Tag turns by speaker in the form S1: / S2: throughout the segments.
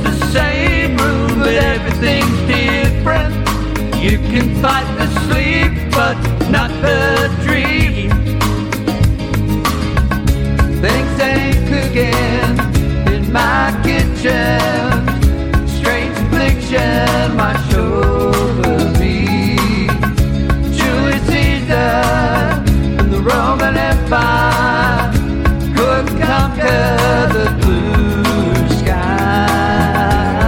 S1: the same room, but everything's different. You can fight the sleep, but not the dream. Things ain't cooking in my kitchen. Strange affliction wash over me. Julius Caesar and the Roman Empire could conquer the blue sky.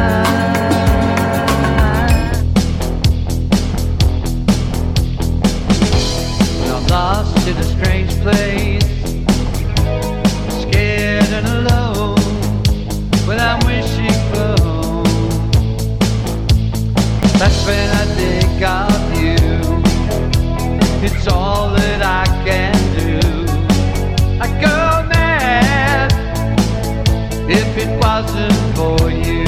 S1: When I'm lost in a strange place, scared and alone, when I'm wishing for home, that's when I think of you. It's all that I can do. I go mad if it wasn't for you,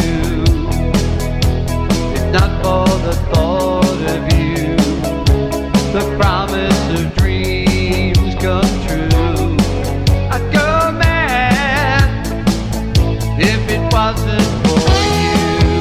S1: if not for the thought of you, the promise of dreams come true. I'd go mad if it wasn't for you.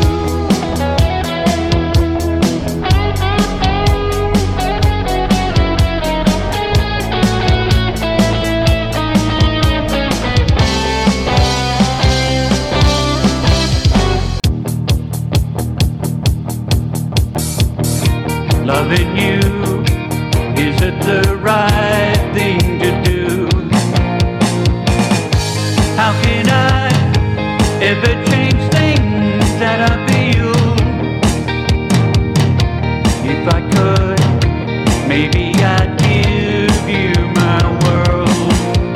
S1: Loving you, is it the right thing to do? How can I ever change things that I feel? If I could, maybe I'd give you my world.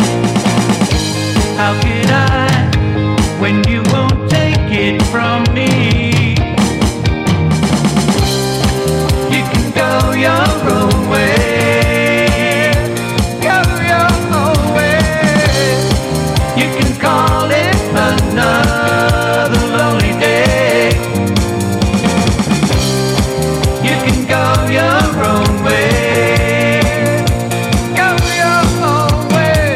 S1: How can I, when you won't take it from me? Go your own way. Go your own way. You can call it another lonely day. You can go your own way. Go your own way.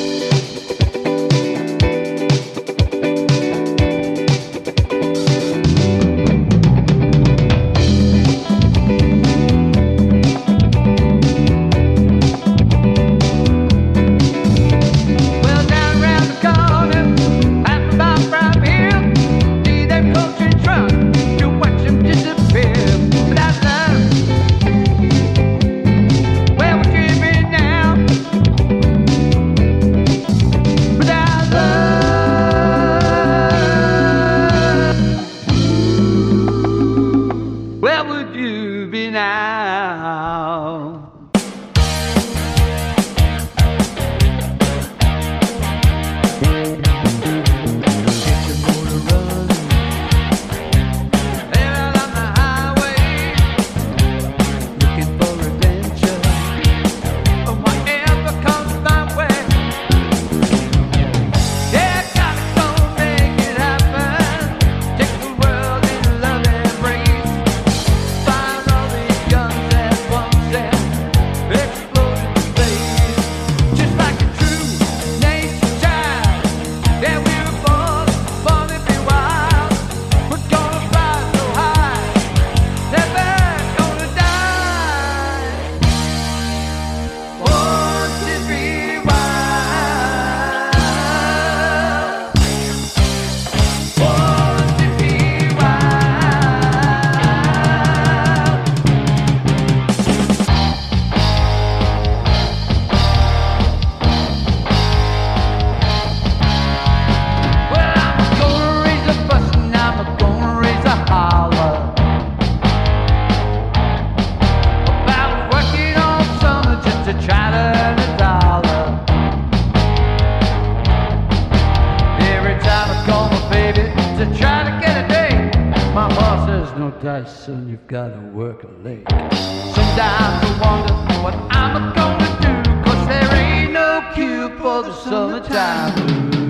S1: Dice, son, you've got to work late. Sometimes I wonder what I'm gonna do, 'cause there ain't no cure for the summertime blues.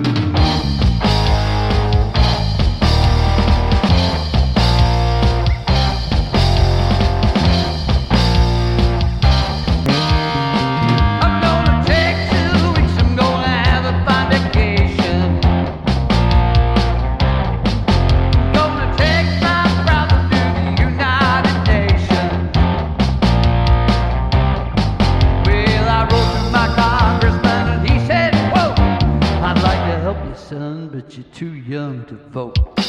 S1: to vote.